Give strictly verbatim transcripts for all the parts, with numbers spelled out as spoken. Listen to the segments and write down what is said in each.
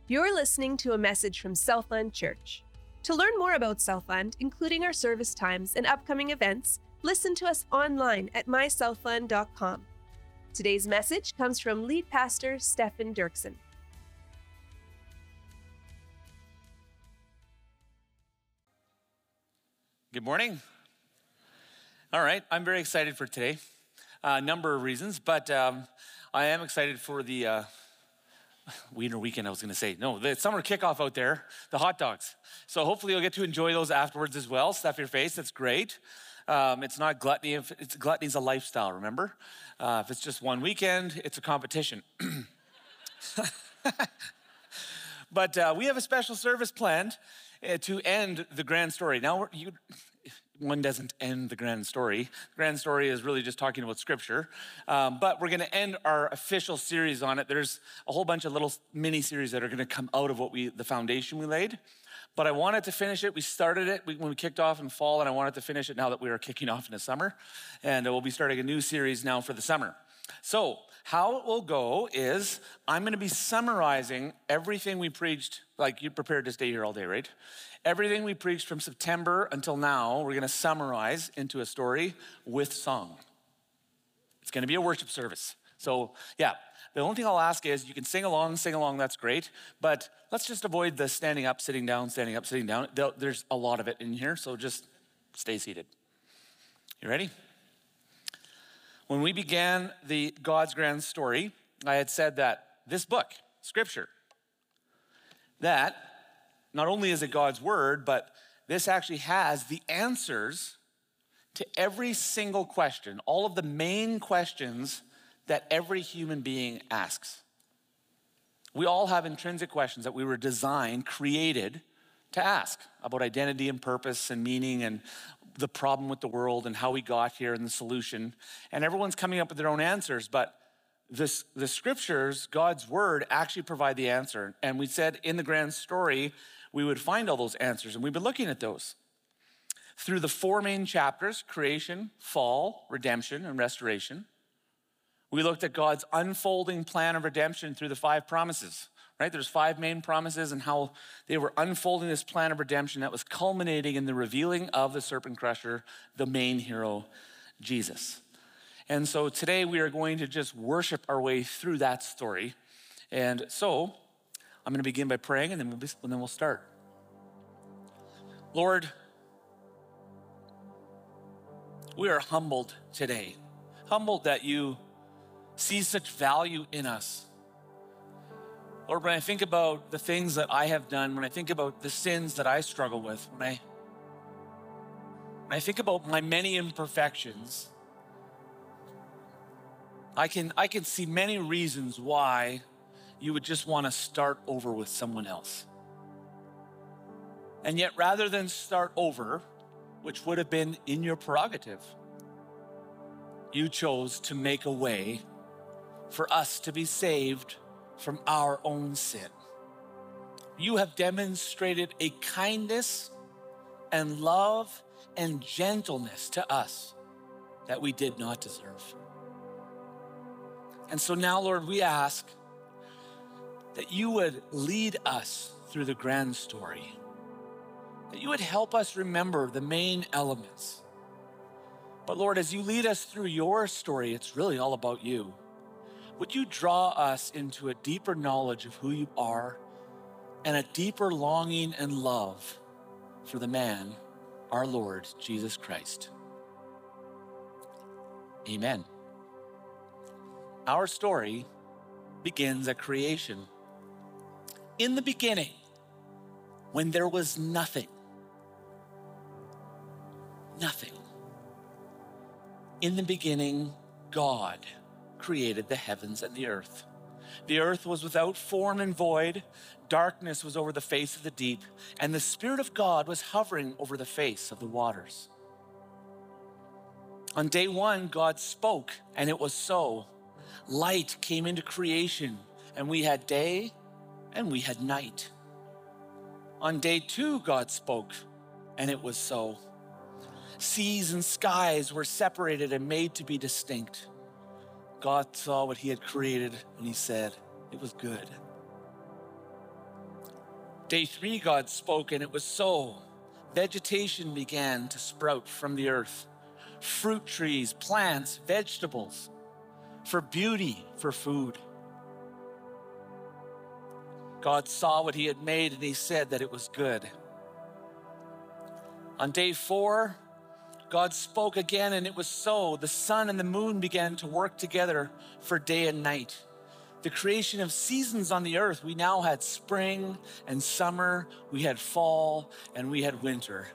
You're listening to a message from Southland Church. To learn more about Southland, including our service times and upcoming events, listen to us online at my southland dot com. Today's message comes from lead pastor Stefan Dirksen. Good morning. All right, I'm very excited for today. A uh, number of reasons, but um, I am excited for the uh, Wiener weekend, I was gonna say. No, the summer kickoff out there, the hot dogs. So hopefully you'll get to enjoy those afterwards as well. Stuff your face, that's great. Um, it's not gluttony, if it's gluttony's a lifestyle, remember? Uh, if it's just one weekend, it's a competition. But uh, we have a special service planned uh, to end the grand story. Now, we're, you, one doesn't end the grand story. The grand story is really just talking about scripture. Um, but we're gonna end our official series on it. There's a whole bunch of little mini series that are gonna come out of what we, the foundation we laid. But I wanted to finish it. We started it when we kicked off in fall, and I wanted to finish it now that we are kicking off in the summer. And we'll be starting a new series now for the summer. So how it will go is I'm gonna be summarizing everything we preached, like you prepared to stay here all day, right? Everything we preached from September until now, we're gonna summarize into a story with song. It's gonna be a worship service. So yeah, the only thing I'll ask is you can sing along, sing along, that's great, but let's just avoid the standing up, sitting down, standing up, sitting down. There's a lot of it in here, so just stay seated. You ready? When we began the God's Grand Story, I had said that this book, Scripture, that not only is it God's word, but this actually has the answers to every single question, all of the main questions that every human being asks. We all have intrinsic questions that we were designed, created to ask about identity and purpose and meaning and the problem with the world and how we got here and the solution. And everyone's coming up with their own answers, but this, the scriptures, God's word, actually provide the answer. And we said in the grand story, we would find all those answers, and we've been looking at those. Through the four main chapters, creation, fall, redemption, and restoration, we looked at God's unfolding plan of redemption through the five promises, right? There's five main promises and how they were unfolding this plan of redemption that was culminating in the revealing of the serpent crusher, the main hero, Jesus. And so today we are going to just worship our way through that story. And so I'm gonna begin by praying and then we'll, be, and then we'll start. Lord, we are humbled today. Humbled that you see such value in us. Lord, when I think about the things that I have done, when I think about the sins that I struggle with, when I, when I think about my many imperfections, I can, I can see many reasons why you would just want to start over with someone else. And yet, rather than start over, which would have been in your prerogative, you chose to make a way for us to be saved from our own sin. You have demonstrated a kindness and love and gentleness to us that we did not deserve. And so now, Lord, we ask that you would lead us through the grand story, that you would help us remember the main elements. But Lord, as you lead us through your story, it's really all about you. Would you draw us into a deeper knowledge of who you are and a deeper longing and love for the man, our Lord, Jesus Christ. Amen. Our story begins at creation. In the beginning, when there was nothing, nothing. In the beginning, God created the heavens and the earth. The earth was without form and void. Darkness was over the face of the deep, and the Spirit of God was hovering over the face of the waters. On day one, God spoke, and it was so. Light came into creation, and we had day, and we had night. On day two, God spoke, and it was so. Seas and skies were separated and made to be distinct. God saw what he had created, and he said, it was good. Day three, God spoke, and it was so. Vegetation began to sprout from the earth. Fruit trees, plants, vegetables, for beauty, for food. God saw what he had made, and he said that it was good. On day four, God spoke again, and it was so. The sun and the moon began to work together for day and night. The creation of seasons on the earth, we now had spring and summer, we had fall, and we had winter.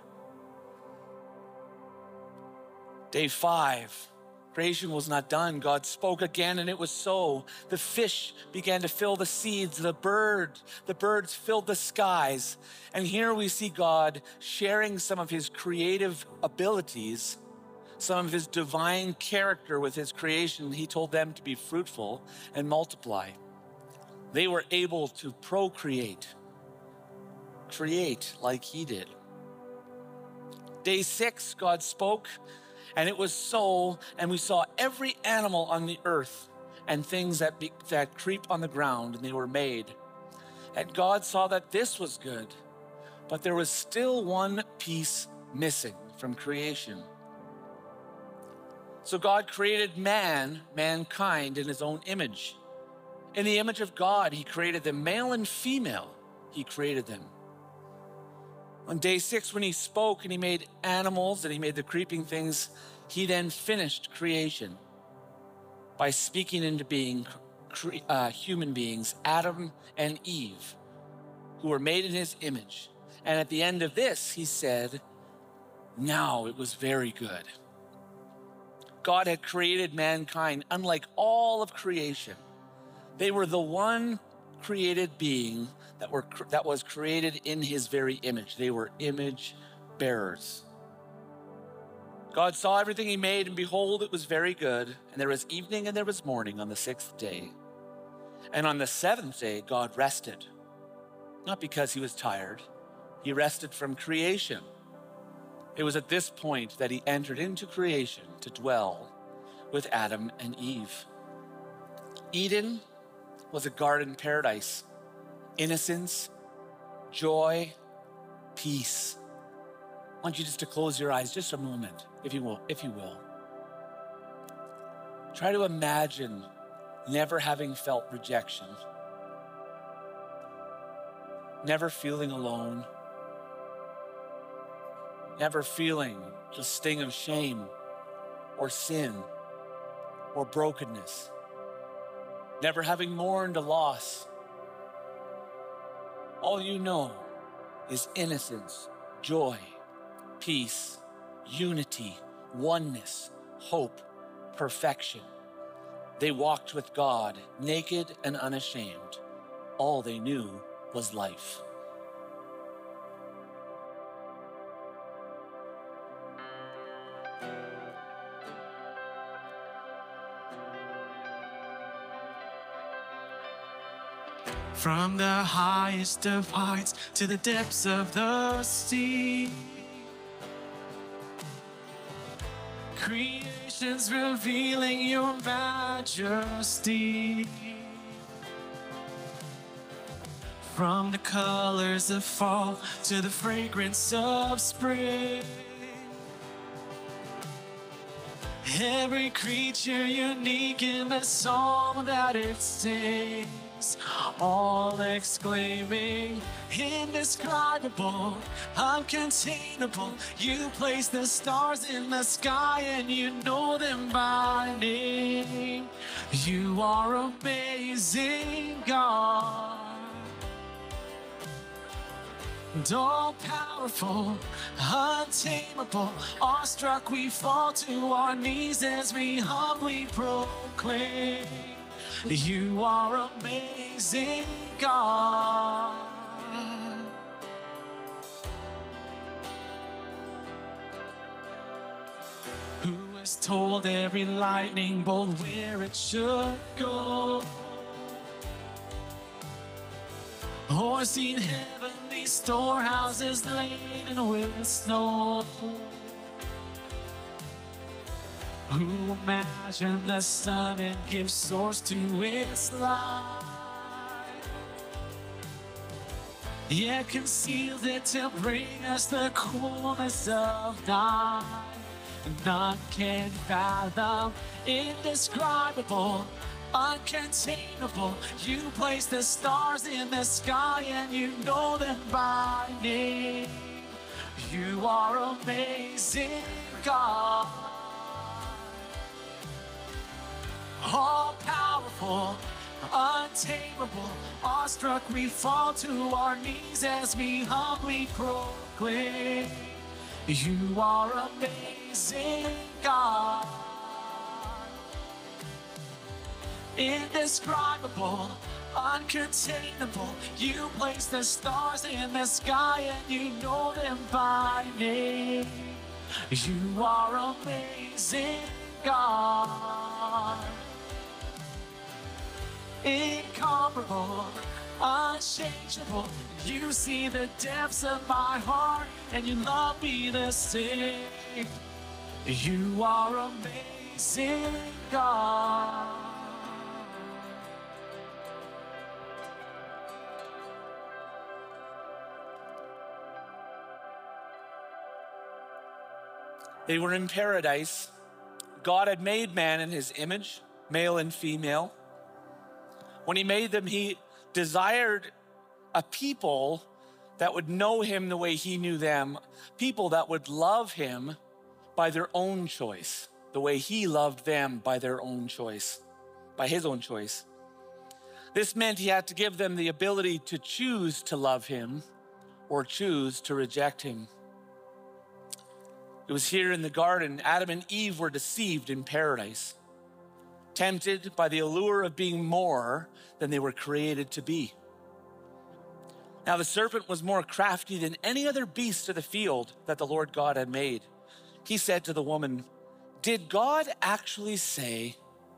Day five, creation was not done. God spoke again, and it was so. The fish began to fill the seeds, the bird, the birds filled the skies. And here we see God sharing some of his creative abilities, some of his divine character with his creation. He told them to be fruitful and multiply. They were able to procreate, create like he did. Day six, God spoke, and it was so, and we saw every animal on the earth and things that, be, that creep on the ground, and they were made. And God saw that this was good, but there was still one piece missing from creation. So God created man, mankind, in his own image. In the image of God, he created them, male and female, he created them. On day six, when he spoke and he made animals and he made the creeping things, he then finished creation by speaking into being uh, human beings, Adam and Eve, who were made in his image. And at the end of this, he said, now it was very good. God had created mankind unlike all of creation. They were the one created being that were that was created in his very image. They were image bearers. God saw everything he made, and behold, it was very good. And there was evening and there was morning on the sixth day. And on the seventh day, God rested. Not because he was tired. He rested from creation. It was at this point that he entered into creation to dwell with Adam and Eve. Eden was a garden paradise. Innocence, joy, peace. I want you just to close your eyes just a moment, if you will, if you will. Try to imagine never having felt rejection, never feeling alone, never feeling the sting of shame or sin or brokenness, never having mourned a loss. All you know is innocence, joy, peace, unity, oneness, hope, perfection. They walked with God, naked and unashamed. All they knew was life. From the highest of heights to the depths of the sea, creation's revealing your majesty. From the colors of fall to the fragrance of spring, every creature unique in the song that it sings, all exclaiming, indescribable, uncontainable. You place the stars in the sky and you know them by name. You are amazing, God. And all powerful, untamable, awestruck we fall to our knees as we humbly proclaim, you are amazing, God. Who has told every lightning bolt where it should go, or seen heavenly storehouses laden with snow? Who imagined the sun and gives source to its light? yet concealed it to bring us the coolness of night. None can fathom, indescribable, uncontainable. You place the stars in the sky and you know them by name. You are amazing, God. All powerful, untamable, awestruck we fall to our knees as we humbly proclaim, you are amazing, God. Indescribable, uncontainable, you place the stars in the sky and you know them by name. You are amazing, God. Incomparable, unchangeable, you see the depths of my heart and you love me the same. You are amazing, God. They were in paradise. God had made man in his image, male and female. When he made them, he desired a people that would know him the way he knew them, people that would love him by their own choice, the way he loved them by their own choice, by his own choice. This meant he had to give them the ability to choose to love him or choose to reject him. It was here in the garden, Adam and Eve were deceived in paradise, tempted by the allure of being more than they were created to be. Now the serpent was more crafty than any other beast of the field that the Lord God had made. He said to the woman, "Did God actually say,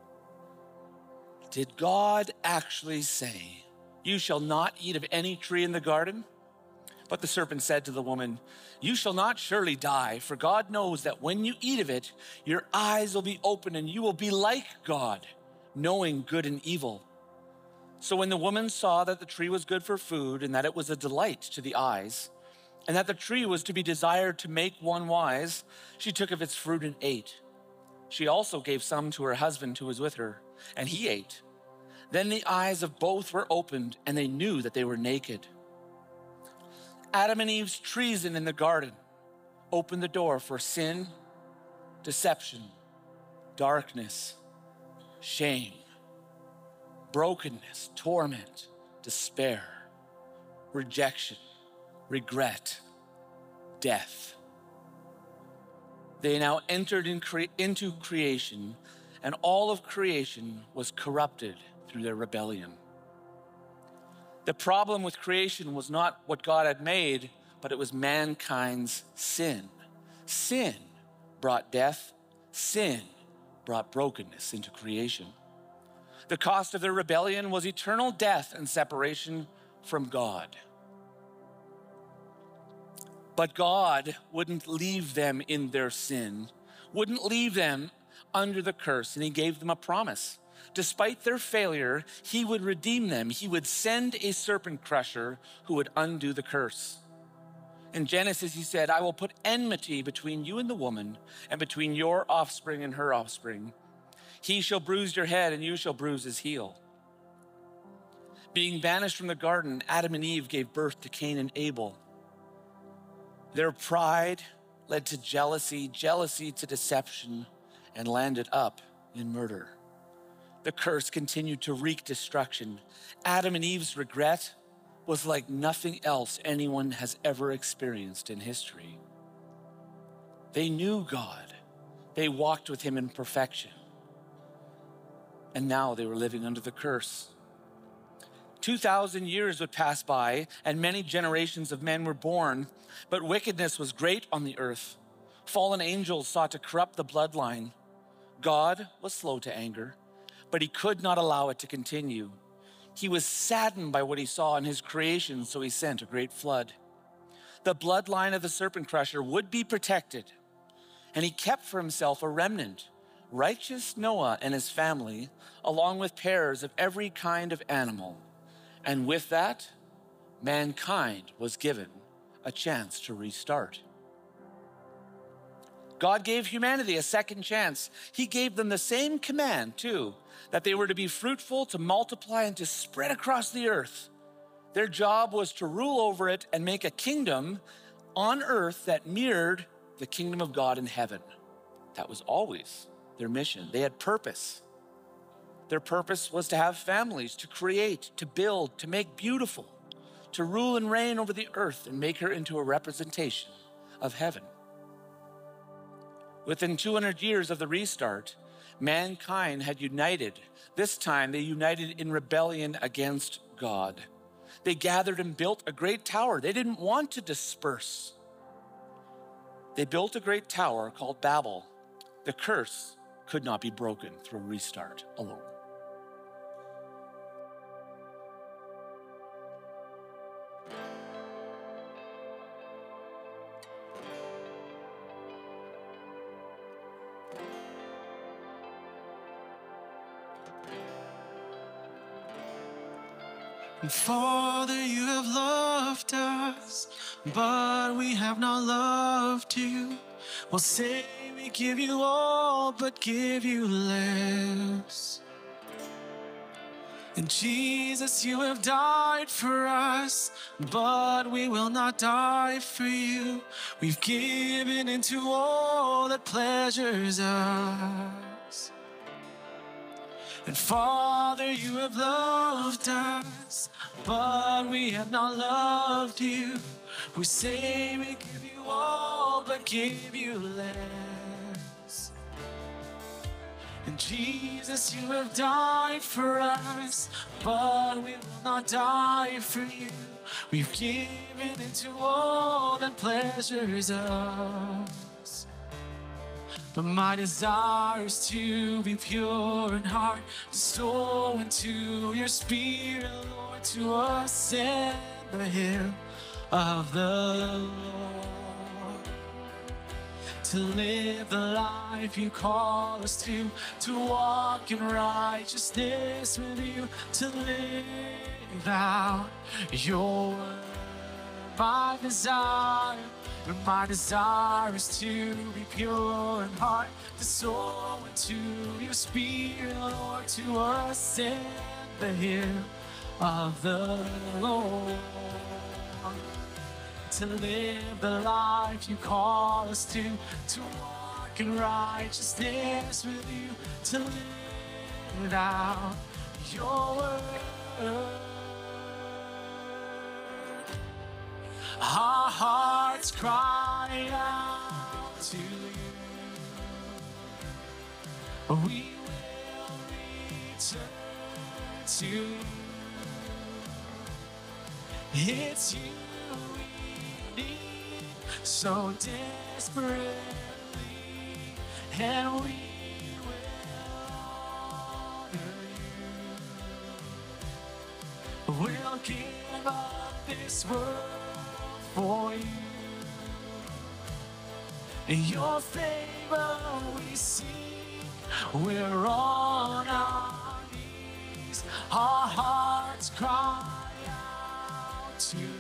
did God actually say, you shall not eat of any tree in the garden?" But the serpent said to the woman, "You shall not surely die, for God knows that when you eat of it, your eyes will be open and you will be like God, knowing good and evil." So when the woman saw that the tree was good for food and that it was a delight to the eyes, and that the tree was to be desired to make one wise, she took of its fruit and ate. She also gave some to her husband who was with her, and he ate. Then the eyes of both were opened and they knew that they were naked. Adam and Eve's treason in the garden opened the door for sin, deception, darkness, shame, brokenness, torment, despair, rejection, regret, death. They now entered in cre- into creation, and all of creation was corrupted through their rebellion. The problem with creation was not what God had made, but it was mankind's sin. Sin brought death. Sin brought brokenness into creation. The cost of their rebellion was eternal death and separation from God. But God wouldn't leave them in their sin, wouldn't leave them under the curse, and he gave them a promise. Despite their failure, he would redeem them. He would send a serpent crusher who would undo the curse. In Genesis, he said, "I will put enmity between you and the woman, and between your offspring and her offspring. He shall bruise your head, and you shall bruise his heel." Being banished from the garden, Adam and Eve gave birth to Cain and Abel. Their pride led to jealousy, jealousy to deception, and landed up in murder. The curse continued to wreak destruction. Adam and Eve's regret was like nothing else anyone has ever experienced in history. They knew God. They walked with him in perfection. And now they were living under the curse. two thousand years would pass by, and many generations of men were born, but wickedness was great on the earth. Fallen angels sought to corrupt the bloodline. God was slow to anger, but he could not allow it to continue. He was saddened by what he saw in his creation, so he sent a great flood. The bloodline of the serpent crusher would be protected, and he kept for himself a remnant, righteous Noah and his family, along with pairs of every kind of animal. And with that, mankind was given a chance to restart. God gave humanity a second chance. He gave them the same command, too, that they were to be fruitful, to multiply, and to spread across the earth. Their job was to rule over it and make a kingdom on earth that mirrored the kingdom of God in heaven. That was always their mission. They had purpose. Their purpose was to have families, to create, to build, to make beautiful, to rule and reign over the earth and make her into a representation of heaven. Within two hundred years of the restart, mankind had united. This time they united in rebellion against God. They gathered and built a great tower. They didn't want to disperse. They built a great tower called Babel. The curse could not be broken through a restart alone. And Father, you have loved us, but we have not loved you. We'll say we give you all, but give you less. And Jesus, you have died for us, but we will not die for you. We've given into all that pleasures us. And Father, you have loved us, but we have not loved you. We say we give you all, but give you less. And Jesus, you have died for us, but we will not die for you. We've given into all that pleasures us. But my desire is to be pure in heart, to sow into your spirit, Lord, to ascend the hill of the Lord. To live the life you call us to, to walk in righteousness with you, to live out your word. My desire And my desire is to be pure in heart, to soar into your spirit, Lord, to ascend the hill of the Lord. To live the life you call us to, to walk in righteousness with you, to live out your word. Our hearts cry out to you. We will return to you. It's you we need so desperately, and we will honor you. We'll give up this world for you. In your favor we seek, we're on our knees. Our hearts cry out to you.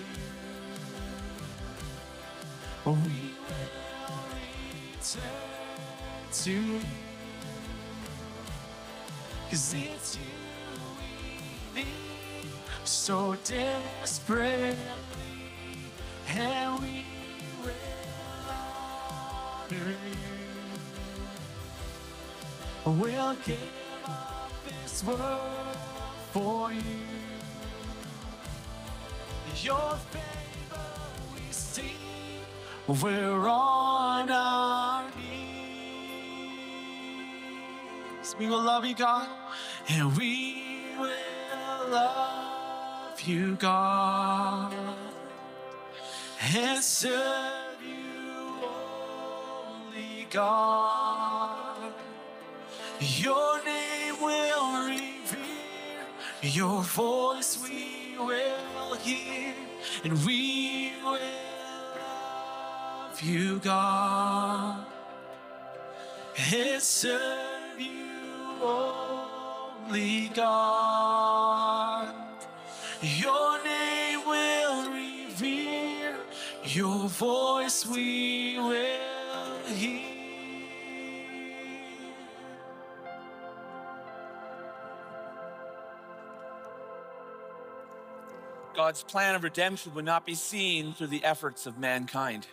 We will return to you, 'cause it's you we need so desperately, and we will honor you. We'll give up this world for you. Your favor we seek, we're on our knees. We will love you, God, and we will love you, God, and serve you only, God. Your name will revere, your voice we will hear, and we will love you, God, and serve you only, God. Your name will Your voice we will hear. God's plan of redemption would not be seen through the efforts of mankind.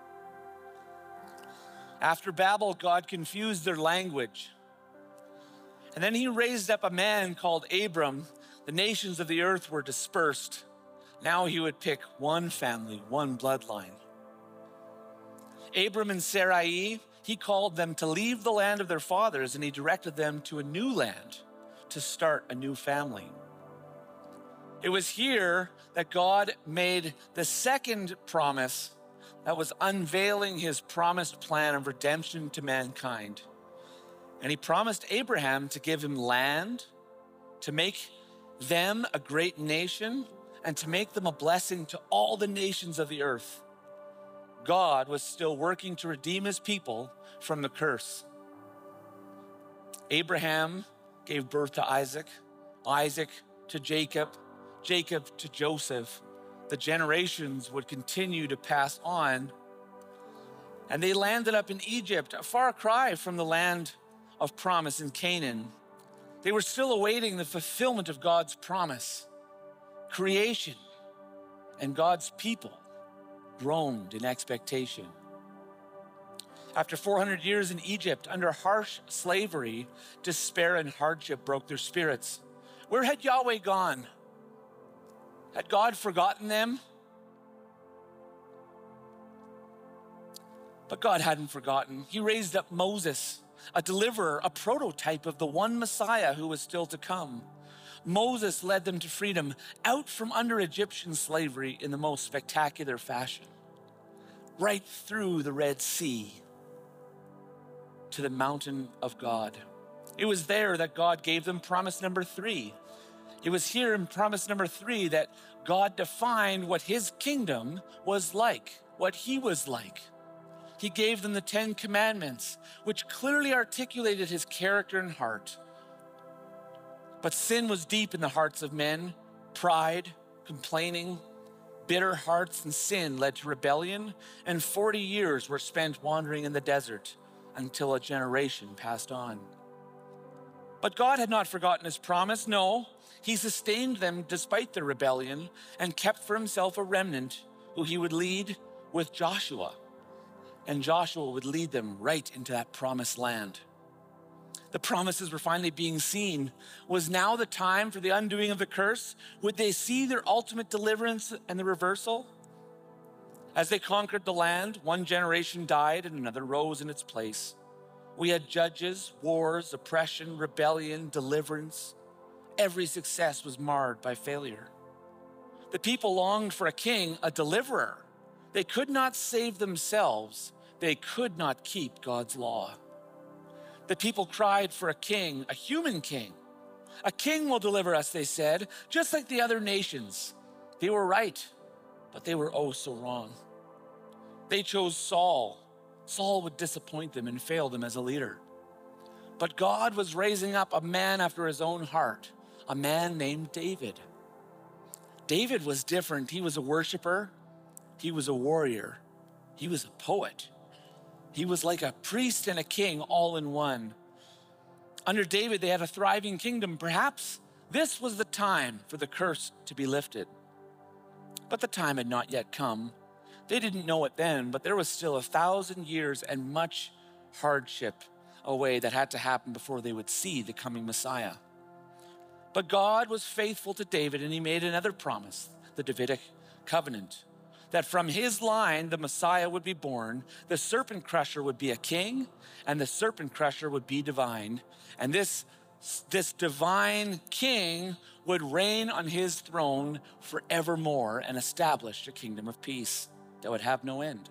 After Babel, God confused their language. And then he raised up a man called Abram. The nations of the earth were dispersed. Now he would pick one family, one bloodline. Abram and Sarai, he called them to leave the land of their fathers, and he directed them to a new land to start a new family. It was here that God made the second promise that was unveiling his promised plan of redemption to mankind. And he promised Abraham to give him land, to make them a great nation, and to make them a blessing to all the nations of the earth. God was still working to redeem his people from the curse. Abraham gave birth to Isaac, Isaac to Jacob, Jacob to Joseph. The generations would continue to pass on. And they landed up in Egypt, a far cry from the land of promise in Canaan. They were still awaiting the fulfillment of God's promise. Creation and God's people groaned in expectation. After four hundred years in Egypt, under harsh slavery, despair and hardship broke their spirits. Where had Yahweh gone? Had God forgotten them? But God hadn't forgotten. He raised up Moses, a deliverer, a prototype of the one Messiah who was still to come. Moses led them to freedom, out from under Egyptian slavery in the most spectacular fashion, right through the Red Sea to the mountain of God. It was there that God gave them promise number three. It was here in promise number three that God defined what his kingdom was like, what he was like. He gave them the Ten Commandments, which clearly articulated his character and heart. But sin was deep in the hearts of men. Pride, complaining, bitter hearts, and sin led to rebellion, and forty years were spent wandering in the desert until a generation passed on. But God had not forgotten his promise. No, he sustained them despite their rebellion and kept for himself a remnant who he would lead with Joshua. And Joshua would lead them right into that promised land. The promises were finally being seen. Was now the time for the undoing of the curse? Would they see their ultimate deliverance and the reversal? As they conquered the land, one generation died and another rose in its place. We had judges, wars, oppression, rebellion, deliverance. Every success was marred by failure. The people longed for a king, a deliverer. They could not save themselves. They could not keep God's law. The people cried for a king, a human king. A king will deliver us, they said, just like the other nations. They were right, but they were oh so wrong. They chose Saul. Saul would disappoint them and fail them as a leader. But God was raising up a man after his own heart, a man named David. David was different. He was a worshiper. He was a warrior. He was a poet. He was like a priest and a king all in one. Under David, they had a thriving kingdom. Perhaps this was the time for the curse to be lifted. But the time had not yet come. They didn't know it then, but there was still a thousand years and much hardship away that had to happen before they would see the coming Messiah. But God was faithful to David, and he made another promise, the Davidic covenant, that from his line, the Messiah would be born, the serpent crusher would be a king, and the serpent crusher would be divine. And this, this divine king would reign on his throne forevermore and establish a kingdom of peace that would have no end.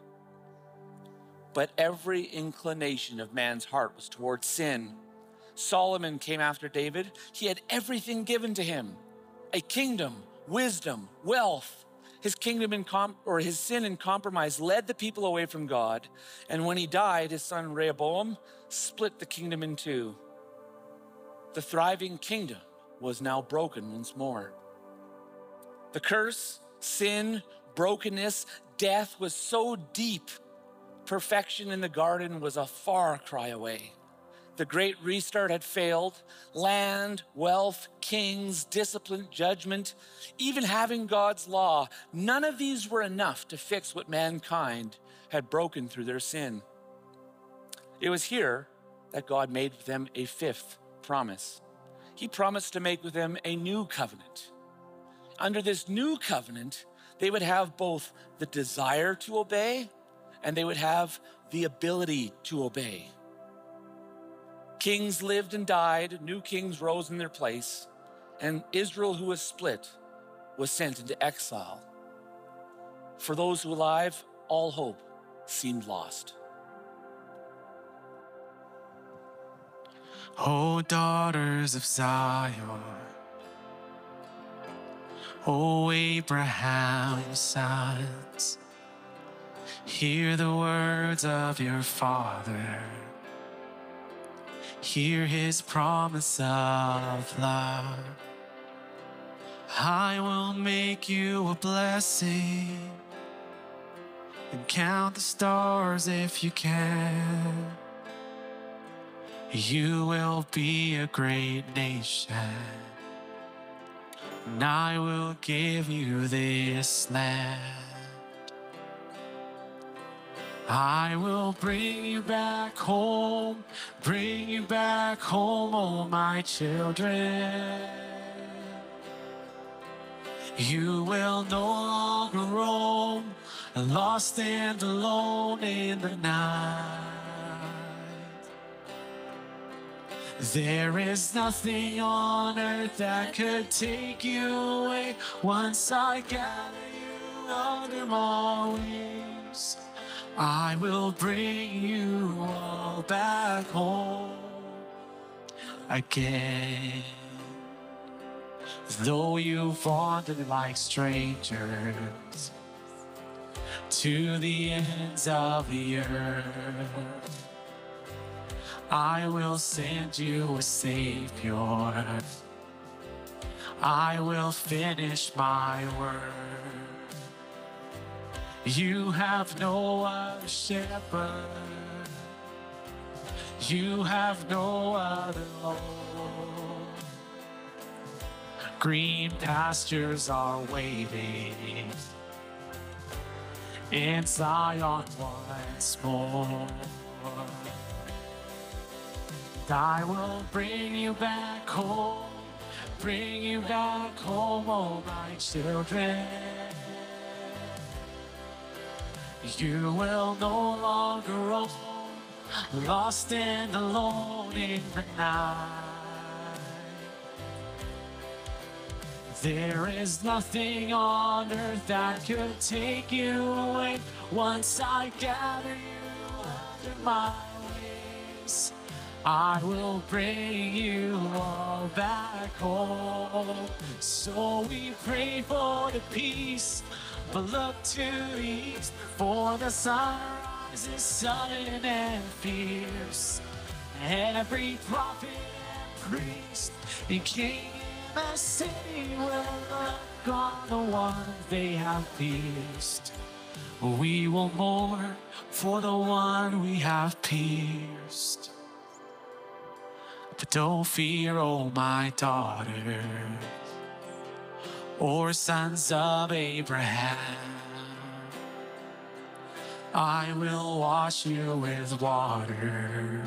But every inclination of man's heart was towards sin. Solomon came after David. He had everything given to him, a kingdom, wisdom, wealth. His kingdom in com- or his sin and compromise led the people away from God. And when he died, his son Rehoboam split the kingdom in two. The thriving kingdom was now broken once more. The curse, sin, brokenness, death was so deep, perfection in the garden was a far cry away. The great restart had failed. Land, wealth, kings, discipline, judgment, even having God's law, none of these were enough to fix what mankind had broken through their sin. It was here that God made with them a fifth promise. He promised to make with them a new covenant. Under this new covenant, they would have both the desire to obey and they would have the ability to obey. Kings lived and died, new kings rose in their place, and Israel, who was split, was sent into exile. For those who were alive, all hope seemed lost. O daughters of Zion, O Abraham's sons, hear the words of your father. Hear his promise of love. I will make you a blessing, and count the stars if you can. You will be a great nation, and I will give you this land. I will bring you back home, bring you back home, oh my children. You will no longer roam, lost and alone in the night. There is nothing on earth that could take you away once I gather you under my wings. I will bring you all back home again. Though you've wandered like strangers to the ends of the earth, I will send you a Savior. I will finish my work. You have no other shepherd. You have no other Lord. Green pastures are waiting in Zion once more. I will bring you back home, bring you back home, oh my children. You will no longer roam, lost and alone in the night. There is nothing on earth that could take you away once I gather you under my wings. I will bring you all back home. So we pray for the peace, but look to the east, for the sun rises sudden and fierce. Every prophet and priest and king in the city will look on the one they have pierced. We will mourn for the one we have pierced. But don't fear, oh my daughter, or sons of Abraham. I will wash you with water.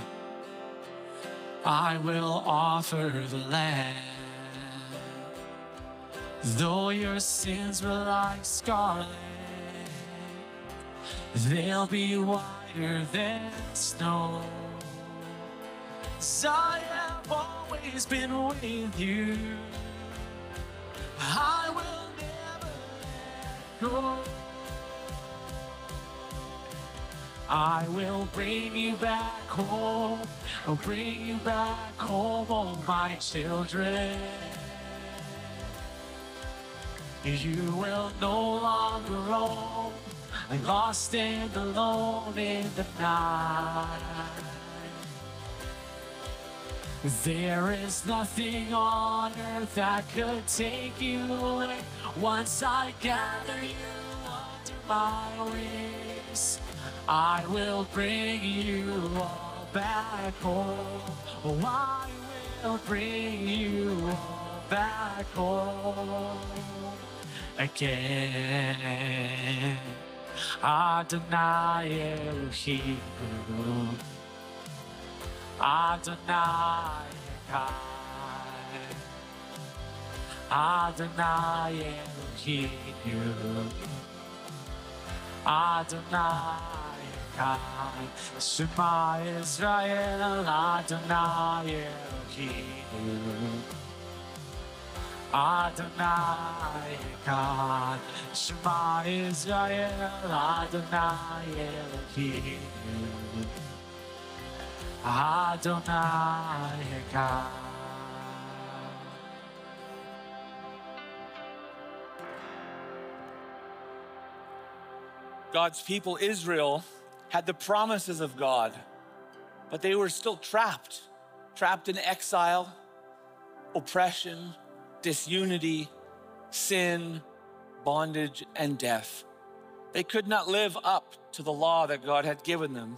I will offer the Lamb. Though your sins were like scarlet, they'll be whiter than snow. 'Cause I have always been with you. I will never let go. I will bring you back home. I'll bring you back home, oh my children. You will no longer roam, lost and alone in the night. There is nothing on earth that could take you away once I gather you under my ways. I will bring you all back home. Oh, I will bring you all back home again. Adonai Elohim, Adonai Echad, Adonai Elohim, Adonai Echad. Shema Israel, Adonai Elohim, Adonai Echad. Shema Israel, Adonai Elohim, Adonai Echad. God's people, Israel, had the promises of God, but they were still trapped, trapped in exile, oppression, disunity, sin, bondage, and death. They could not live up to the law that God had given them.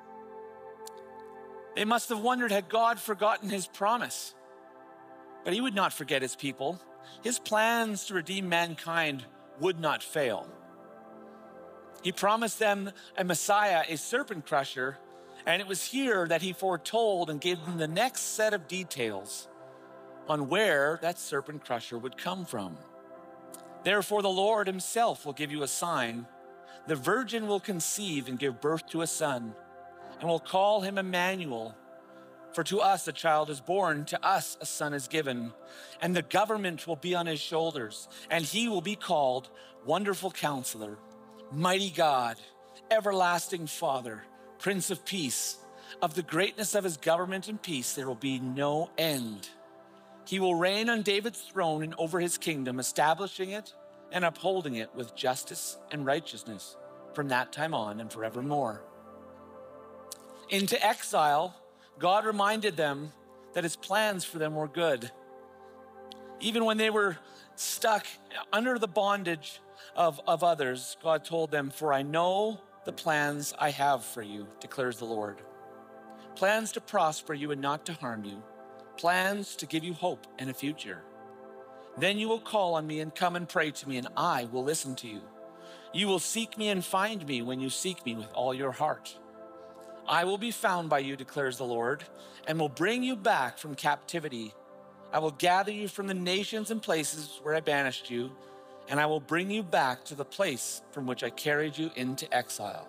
They must have wondered, had God forgotten his promise? But he would not forget his people. His plans to redeem mankind would not fail. He promised them a Messiah, a serpent crusher, and it was here that he foretold and gave them the next set of details on where that serpent crusher would come from. Therefore, the Lord himself will give you a sign. The virgin will conceive and give birth to a son, and will call him Emmanuel. For to us a child is born, to us a son is given, and the government will be on his shoulders, and he will be called Wonderful Counselor, Mighty God, Everlasting Father, Prince of Peace. Of the greatness of his government and peace there will be no end. He will reign on David's throne and over his kingdom, establishing it and upholding it with justice and righteousness from that time on and forevermore. Into exile, God reminded them that his plans for them were good. Even when they were stuck under the bondage of, of others, God told them, "For I know the plans I have for you, declares the Lord. Plans to prosper you and not to harm you, plans to give you hope and a future. Then you will call on me and come and pray to me, and I will listen to you. You will seek me and find me when you seek me with all your heart. I will be found by you, declares the Lord, and will bring you back from captivity. I will gather you from the nations and places where I banished you, and I will bring you back to the place from which I carried you into exile."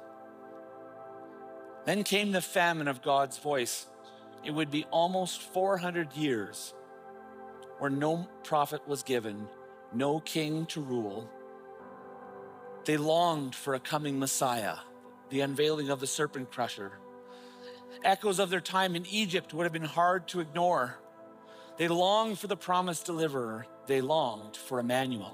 Then came the famine of God's voice. It would be almost four hundred years where no prophet was given, no king to rule. They longed for a coming Messiah, the unveiling of the serpent crusher. Echoes of their time in Egypt would have been hard to ignore. They longed for the promised deliverer. They longed for Emmanuel.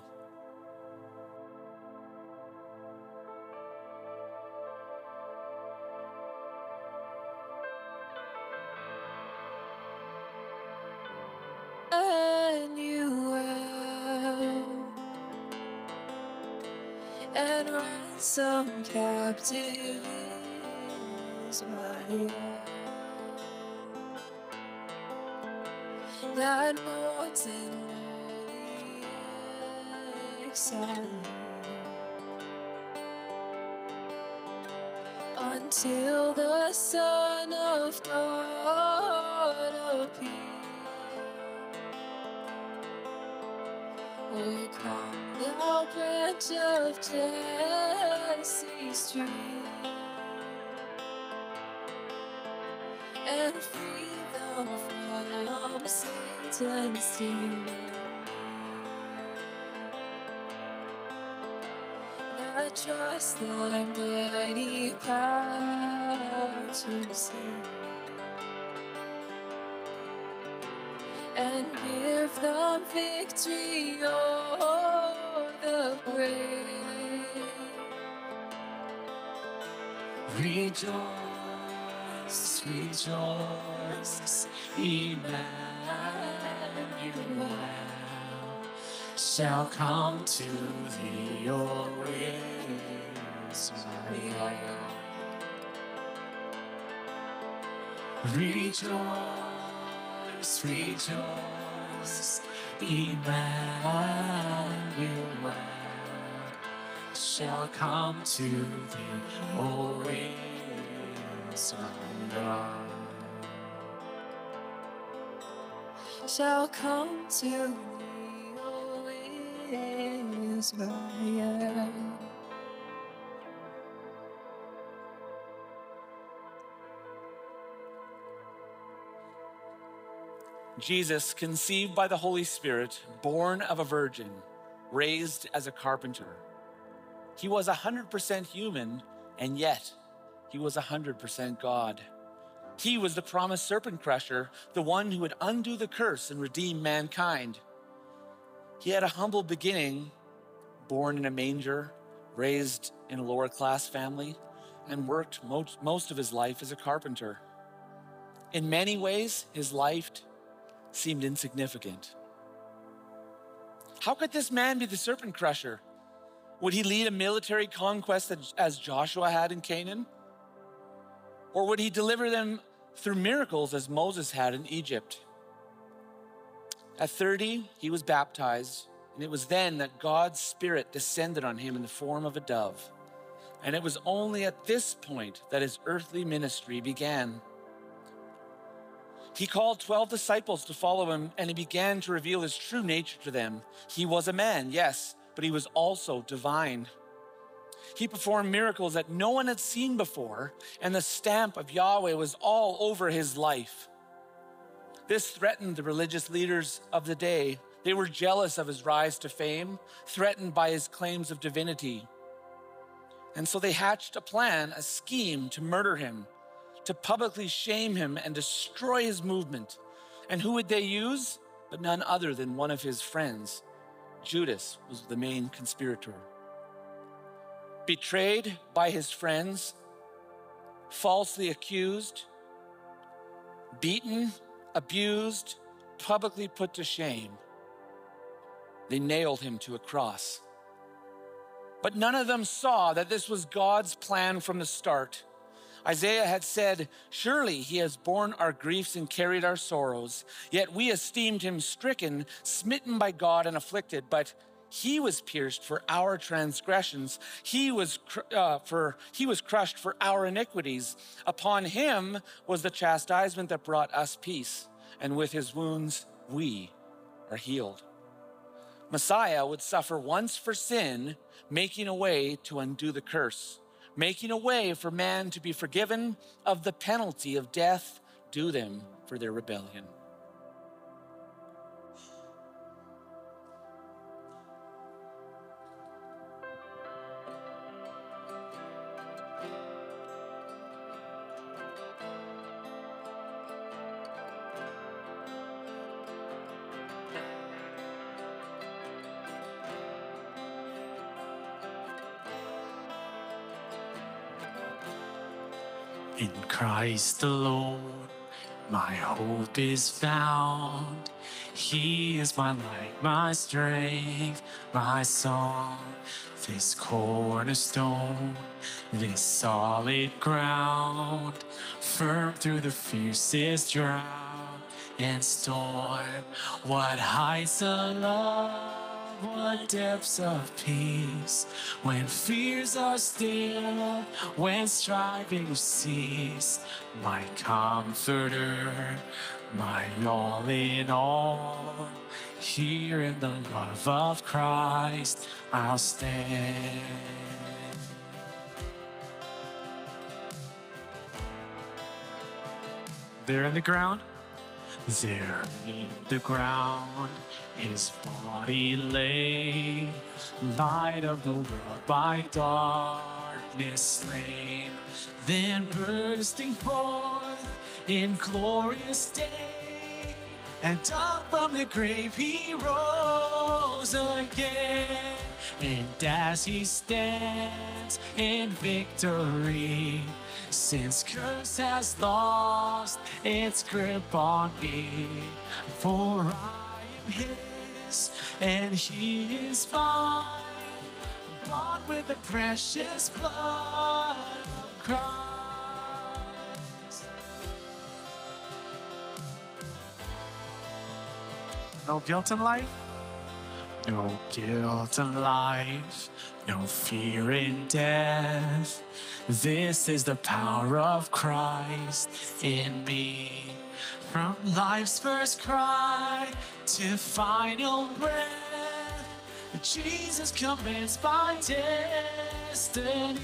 And ransom captive Israel, that mountain exile, until the Son of God appear. Oh, come, thou branch of Jesse's tree, and free them from Satan's sting. I trust thy mighty power to save, and give them victory o'er the grave. Rejoice, rejoice, Emmanuel. shall come to thee always. Rejoice, rejoice, Emmanuel shall come to thee always. Shall come to thee always, Israel. Jesus, conceived by the Holy Spirit, born of a virgin, raised as a carpenter. He was one hundred percent human, and yet he was one hundred percent God. He was the promised serpent crusher, the one who would undo the curse and redeem mankind. He had a humble beginning, born in a manger, raised in a lower class family, and worked most, most of his life as a carpenter. In many ways, his life seemed insignificant. How could this man be the serpent crusher? Would he lead a military conquest as Joshua had in Canaan? Or would he deliver them through miracles as Moses had in Egypt? At thirty, he was baptized, and it was then that God's Spirit descended on him in the form of a dove. And it was only at this point that his earthly ministry began. He called twelve disciples to follow him, and he began to reveal his true nature to them. He was a man, yes, but he was also divine. He performed miracles that no one had seen before, and the stamp of Yahweh was all over his life. This threatened the religious leaders of the day. They were jealous of his rise to fame, threatened by his claims of divinity. And so they hatched a plan, a scheme to murder him, to publicly shame him and destroy his movement. And who would they use? But none other than one of his friends. Judas was the main conspirator. Betrayed by his friends, falsely accused, beaten, abused, publicly put to shame, they nailed him to a cross. But none of them saw that this was God's plan from the start. Isaiah had said, "Surely he has borne our griefs and carried our sorrows, yet we esteemed him stricken, smitten by God and afflicted. But he was pierced for our transgressions. He was uh, for he was crushed for our iniquities. Upon him was the chastisement that brought us peace, and with his wounds we are healed." Messiah would suffer once for sin, making a way to undo the curse, making a way for man to be forgiven of the penalty of death due them for their rebellion. In Christ alone, my hope is found. He is my light, my strength, my song. This cornerstone, this solid ground, firm through the fiercest drought and storm. What heights of love, what depths of peace, when fears are still, when striving cease. My comforter, my all in all, here in the love of Christ I'll stand. There in the ground, there in the ground, his body lay, light of the world by darkness slain, then bursting forth in glorious day, and up from the grave he rose again. And as he stands in victory, since curse has lost its grip on me, for I am his, and he is mine, bought with the precious blood of Christ. No guilt in life? No guilt in life, no fear in death. This is the power of Christ in me. From life's first cry to final breath, Jesus commands my destiny.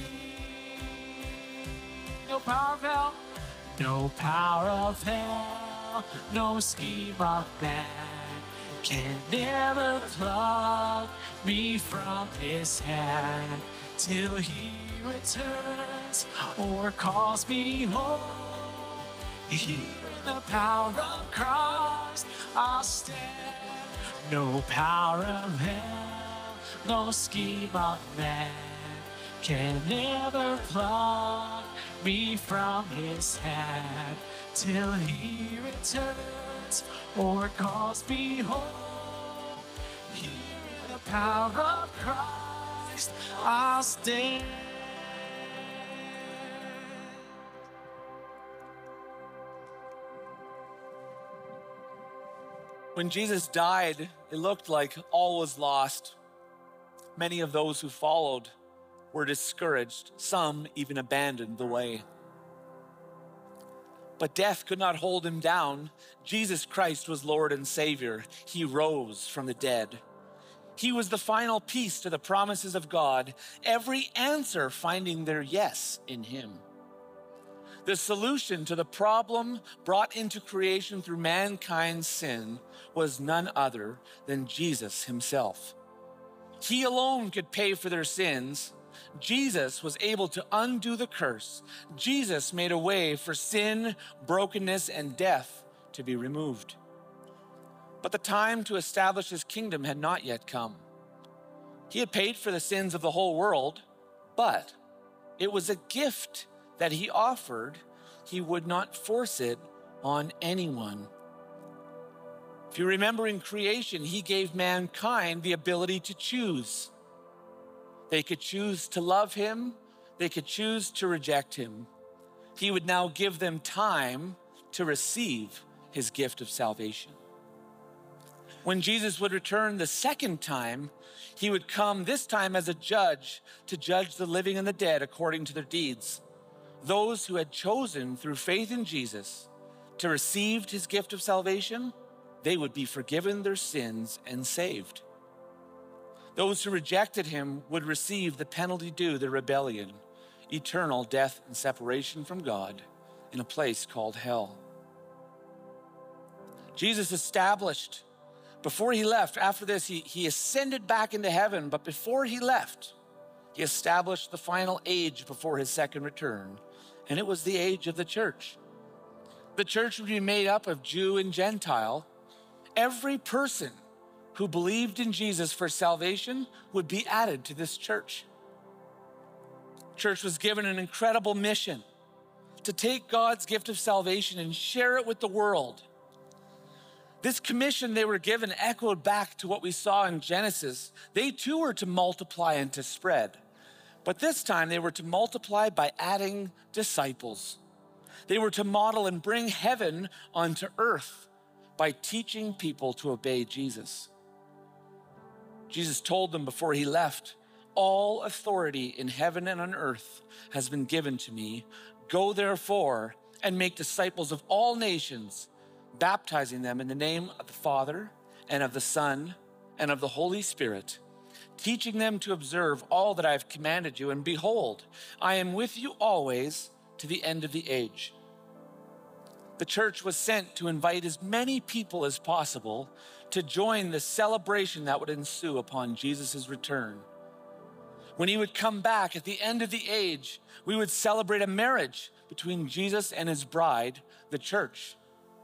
No power of hell, no power of hell, no scheme of man can never pluck me from his hand till he returns or calls me home. Here in the power of Christ I'll stand. No power of hell, no scheme of man can never pluck me from his hand till he returns or calls me home. Here in the power of Christ I'll stand. When Jesus died, it looked like all was lost. Many of those who followed were discouraged. Some even abandoned the way. But death could not hold him down. Jesus Christ was Lord and Savior. He rose from the dead. He was the final piece to the promises of God, every answer finding their yes in him. The solution to the problem brought into creation through mankind's sin was none other than Jesus himself. He alone could pay for their sins. Jesus was able to undo the curse. Jesus made a way for sin, brokenness, and death to be removed. But the time to establish his kingdom had not yet come. He had paid for the sins of the whole world, but it was a gift that he offered. He would not force it on anyone. If you remember, in creation, he gave mankind the ability to choose. They could choose to love him. They could choose to reject him. He would now give them time to receive his gift of salvation. When Jesus would return the second time, he would come this time as a judge to judge the living and the dead according to their deeds. Those who had chosen through faith in Jesus to receive his gift of salvation, they would be forgiven their sins and saved. Those who rejected him would receive the penalty due their rebellion, eternal death and separation from God in a place called hell. Jesus established, before he left, after this, he, he ascended back into heaven, but before he left, he established the final age before his second return, and it was the age of the church. The church would be made up of Jew and Gentile. Every person who believed in Jesus for salvation would be added to this church. Church was given an incredible mission to take God's gift of salvation and share it with the world. This commission they were given echoed back to what we saw in Genesis. They too were to multiply and to spread. But this time they were to multiply by adding disciples. They were to model and bring heaven onto earth by teaching people to obey Jesus. Jesus told them before he left, "All authority in heaven and on earth has been given to me. Go therefore and make disciples of all nations, baptizing them in the name of the Father and of the Son and of the Holy Spirit, teaching them to observe all that I have commanded you. And behold, I am with you always to the end of the age." The church was sent to invite as many people as possible to join the celebration that would ensue upon Jesus' return. When he would come back at the end of the age, we would celebrate a marriage between Jesus and his bride, the church.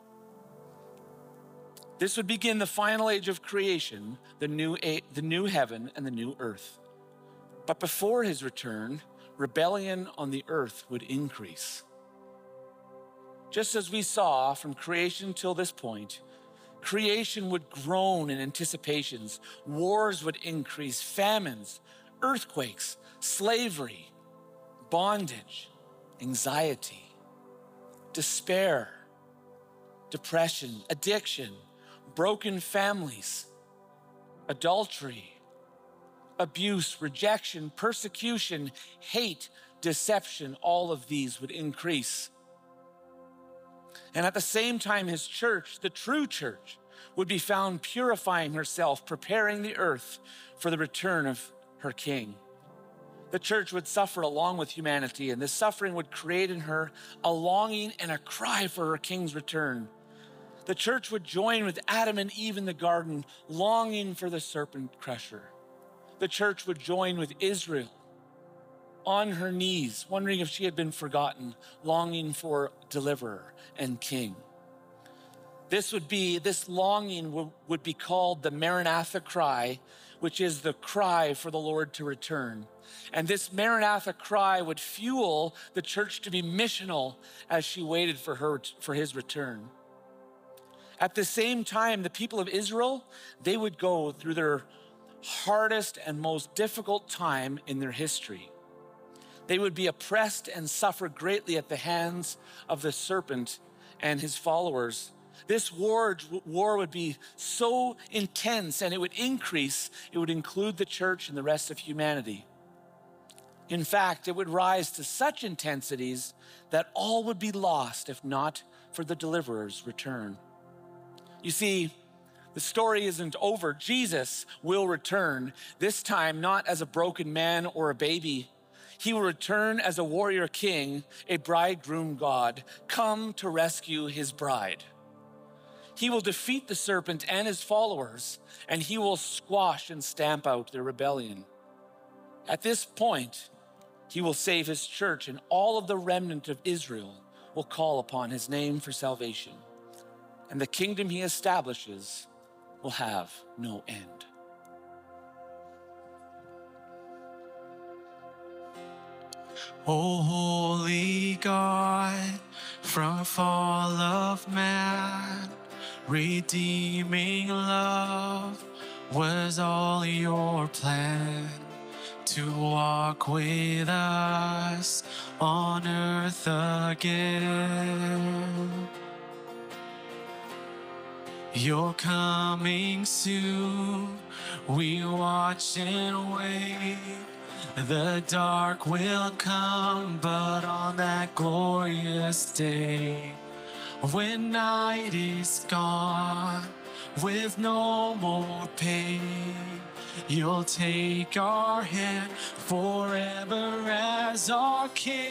This would begin the final age of creation, the new, a- the new heaven and the new earth. But before his return, rebellion on the earth would increase. Just as we saw from creation till this point, Creation would groan in anticipations. Wars would increase, famines, earthquakes, slavery, bondage, anxiety, despair, depression, addiction, broken families, adultery, abuse, rejection, persecution, hate, deception, all of these would increase. And at the same time, his church, the true church, would be found purifying herself, preparing the earth for the return of her king. The church would suffer along with humanity, and this suffering would create in her a longing and a cry for her king's return. The church would join with Adam and Eve in the garden, longing for the serpent crusher. The church would join with Israel on her knees, wondering if she had been forgotten, longing for deliverer and king. This would be, this longing would, would be called the Maranatha cry, which is the cry for the Lord to return. And this Maranatha cry would fuel the church to be missional as she waited for her, for his return. At the same time, the people of Israel, they would go through their hardest and most difficult time in their history. They would be oppressed and suffer greatly at the hands of the serpent and his followers. This war, war would be so intense, and it would increase. It would include the church and the rest of humanity. In fact, it would rise to such intensities that all would be lost if not for the deliverer's return. You see, the story isn't over. Jesus will return, this time not as a broken man or a baby. He will return as a warrior king, a bridegroom God, come to rescue his bride. He will defeat the serpent and his followers, and he will squash and stamp out their rebellion. At this point, he will save his church, and all of the remnant of Israel will call upon his name for salvation. And the kingdom he establishes will have no end. O holy God, from fall of man, redeeming love was all your plan, to walk with us on earth again. You're coming soon, we watch and wait. The dark will come, but on that glorious day, when night is gone, with no more pain, you'll take our hand forever as our King.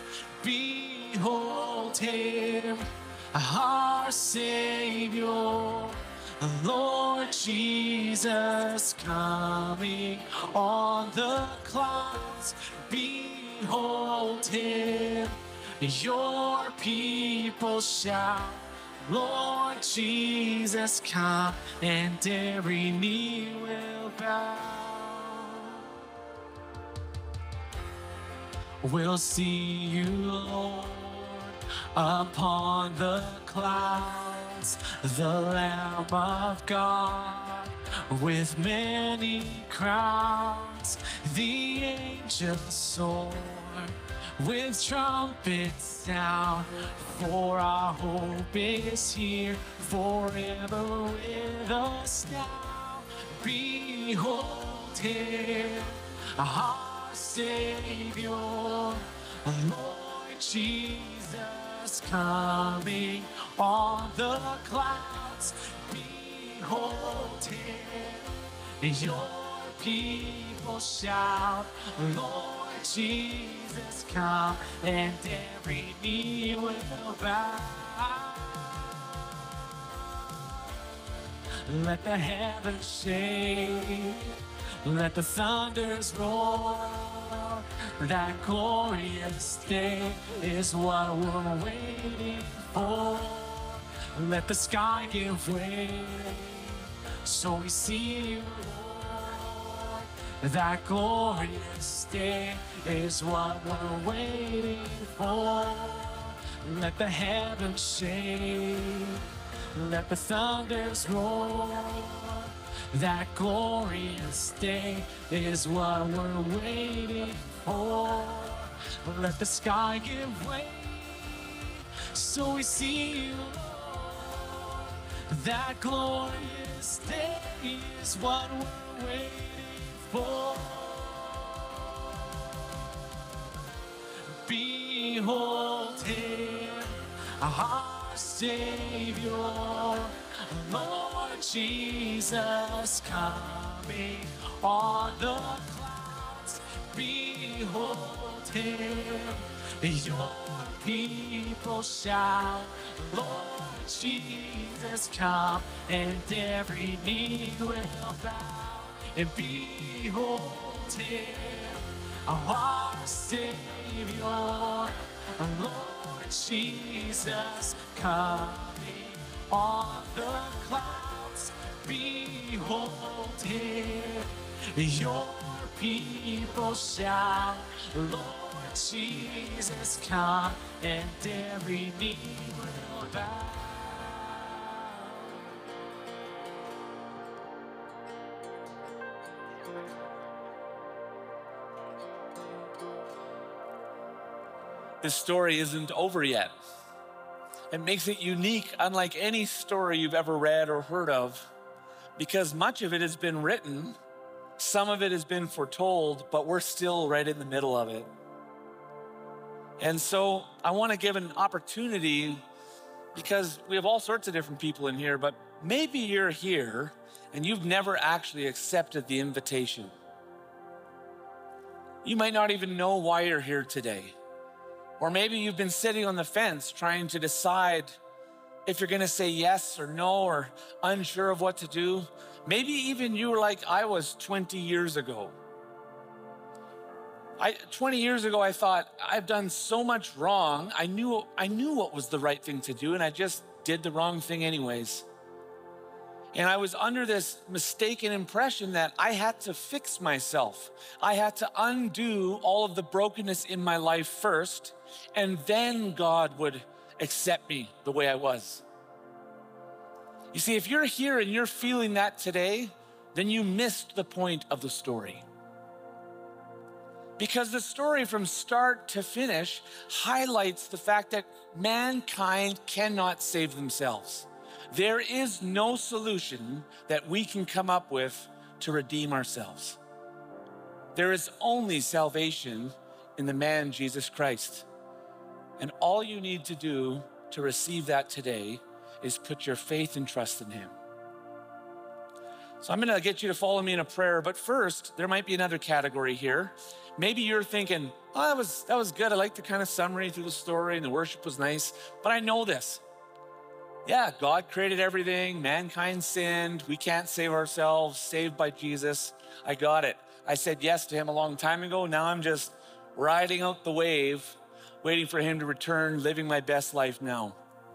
Behold him, our Savior, Lord Jesus, coming on the clouds. Behold him, your people shout, Lord Jesus, come, and every knee will bow. We'll see you, Lord, upon the clouds, the Lamb of God, with many crowns. The angels soar, with trumpets sound, for our hope is here, forever with us now. Behold him, our Savior, Lord Jesus, coming on the clouds. Behold him, your people shout, Lord Jesus, come, and every knee will bow. Let the heavens shake, let the thunders roar. That glorious day is what we're waiting for. Let the sky give way, so we see you, Lord. That glorious day is what we're waiting for. Let the heavens shake, Let the thunders roar. That glorious day is what we're waiting for. Let the sky give way so we see you, Lord. That glorious day is what we're waiting for. Behold him, our Savior, Lord Jesus, coming on the clouds. Behold him, your people shout, Lord Jesus, come, and every knee will bow. And behold him, our Savior, Lord Jesus, coming on the clouds. Behold him, your people shout, Lord Jesus, come, and every knee will bow. This story isn't over yet. It makes it unique, unlike any story you've ever read or heard of, because much of it has been written, some of it has been foretold, but we're still right in the middle of it. And so I want to give an opportunity, because we have all sorts of different people in here, but maybe you're here and you've never actually accepted the invitation. You might not even know why you're here today. Or maybe you've been sitting on the fence trying to decide if you're gonna say yes or no, or unsure of what to do. Maybe even you were like I was twenty years ago. I, twenty years ago, I thought, I've done so much wrong. I knew, I knew what was the right thing to do, and I just did the wrong thing anyways. And I was under this mistaken impression that I had to fix myself. I had to undo all of the brokenness in my life first, and then God would accept me the way I was. You see, if you're here and you're feeling that today, then you missed the point of the story. Because the story from start to finish highlights the fact that mankind cannot save themselves. There is no solution that we can come up with to redeem ourselves. There is only salvation in the man Jesus Christ. And all you need to do to receive that today is put your faith and trust in him. So I'm gonna get you to follow me in a prayer, but first, there might be another category here. Maybe you're thinking, oh, that was, that was good. I like the kind of summary through the story and the worship was nice, but I know this. Yeah, God created everything, mankind sinned, we can't save ourselves, saved by Jesus. I got it. I said yes to him a long time ago. Now I'm just riding out the wave, waiting for him to return, living my best life now.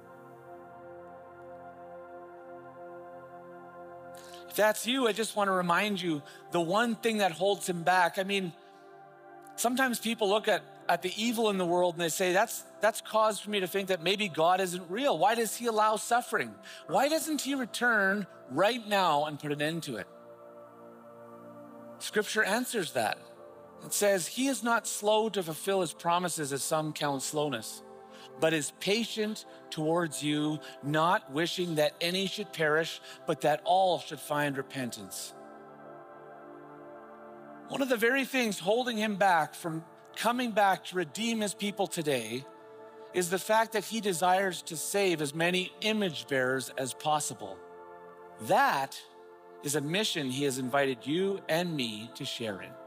If that's you, I just want to remind you, the one thing that holds him back, I mean, sometimes people look at, at the evil in the world and they say, that's, that's cause for me to think that maybe God isn't real. Why does he allow suffering? Why doesn't he return right now and put an end to it? Scripture answers that. It says, he is not slow to fulfill his promises, as some count slowness, but is patient towards you, not wishing that any should perish, but that all should find repentance. One of the very things holding him back from coming back to redeem his people today is the fact that he desires to save as many image bearers as possible. That is a mission he has invited you and me to share in.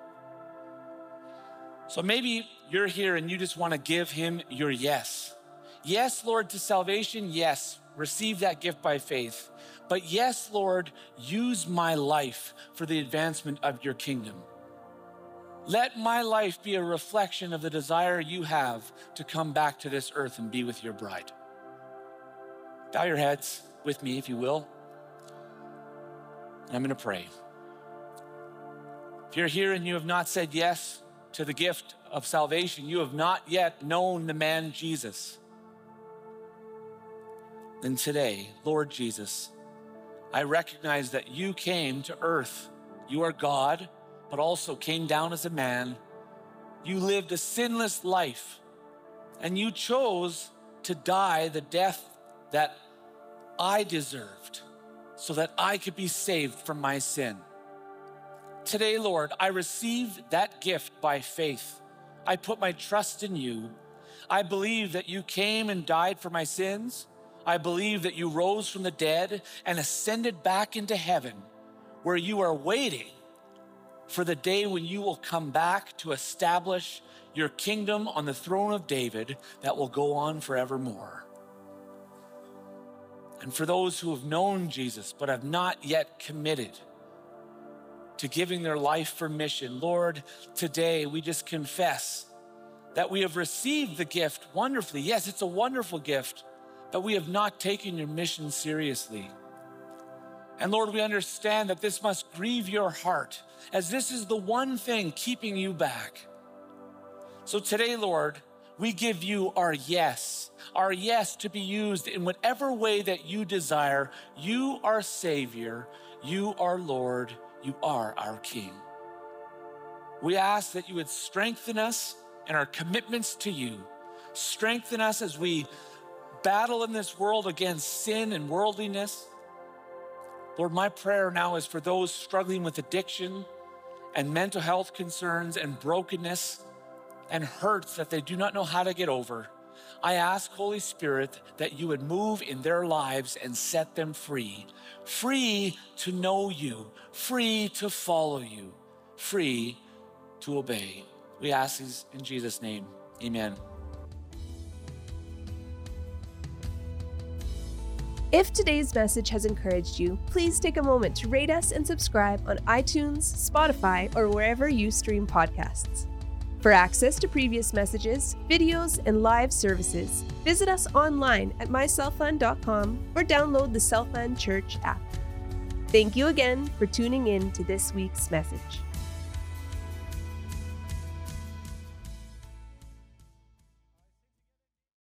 So maybe you're here and you just want to give him your yes. Yes, Lord, to salvation. Yes, receive that gift by faith. But yes, Lord, use my life for the advancement of your kingdom. Let my life be a reflection of the desire you have to come back to this earth and be with your bride. Bow your heads with me, if you will. I'm going to pray. If you're here and you have not said yes to the gift of salvation, you have not yet known the man Jesus. then today, Lord Jesus, I recognize that you came to earth. You are God, but also came down as a man. You lived a sinless life, and you chose to die the death that I deserved so that I could be saved from my sin. Today, Lord, I receive that gift by faith. I put my trust in you. I believe that you came and died for my sins. I believe that you rose from the dead and ascended back into heaven, where you are waiting for the day when you will come back to establish your kingdom on the throne of David that will go on forevermore. And for those who have known Jesus but have not yet committed to giving their life for mission, Lord, today we just confess that we have received the gift wonderfully. Yes, it's a wonderful gift, but we have not taken your mission seriously. And Lord, we understand that this must grieve your heart, as this is the one thing keeping you back. So today, Lord, we give you our yes, our yes to be used in whatever way that you desire. You are Savior, you are Lord, you are our King. We ask that you would strengthen us in our commitments to you. Strengthen us as we battle in this world against sin and worldliness. Lord, my prayer now is for those struggling with addiction and mental health concerns and brokenness and hurts that they do not know how to get over. I ask, Holy Spirit, that you would move in their lives and set them free. Free to know you, free to follow you, free to obey. We ask these in Jesus' name, amen. If today's message has encouraged you, please take a moment to rate us and subscribe on iTunes, Spotify, or wherever you stream podcasts. For access to previous messages, videos, and live services, visit us online at my selfund dot com or download the Selfund Church app. Thank you again for tuning in to this week's message.